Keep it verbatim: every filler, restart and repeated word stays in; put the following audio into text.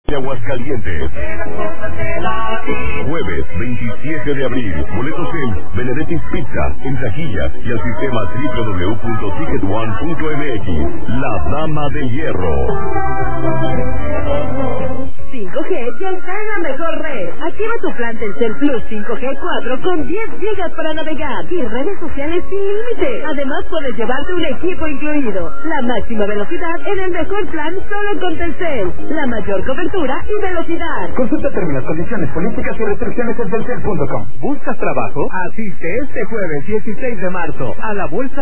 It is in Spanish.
de Aguascalientes. Jueves veintisiete de abril. Boletos en Benedetti's Pizza, en taquillas y al sistema doble u doble u doble u punto ticket one punto m x. La Dama de Hierro. cinco G ya está en la mejor red. Activa tu plan Telcel Plus cinco G cuatro con diez gigas para navegar y redes sociales sin límite. Además puedes llevarte un equipo incluido. La máxima velocidad en el mejor plan solo con Telcel. La mayor cobertura y velocidad. Consulta términos, condiciones, políticas y restricciones en telcel punto com. ¿Buscas trabajo? Asiste este jueves dieciséis de marzo a la Bolsa